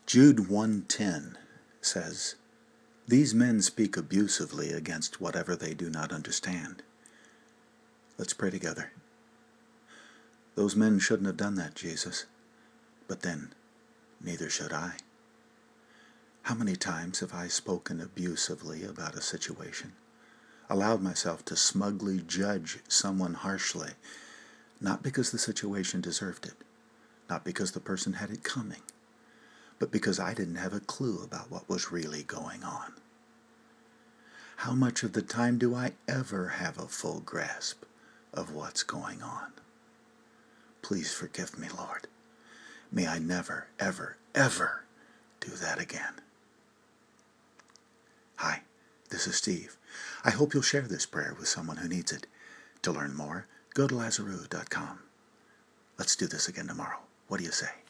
Jude 1:10 says, "These men speak abusively against whatever they do not understand." Let's pray together. Those men shouldn't have done that, Jesus, but then neither should I. How many times have I spoken abusively about a situation, allowed myself to smugly judge someone harshly, not because the situation deserved it, not because the person had it coming, but because I didn't have a clue about what was really going on? How much of the time do I ever have a full grasp of what's going on? Please forgive me, Lord. May I never, ever, ever do that again. Hi, this is Steve. I hope you'll share this prayer with someone who needs it. To learn more, go to Lazaroo.com. Let's do this again tomorrow. What do you say?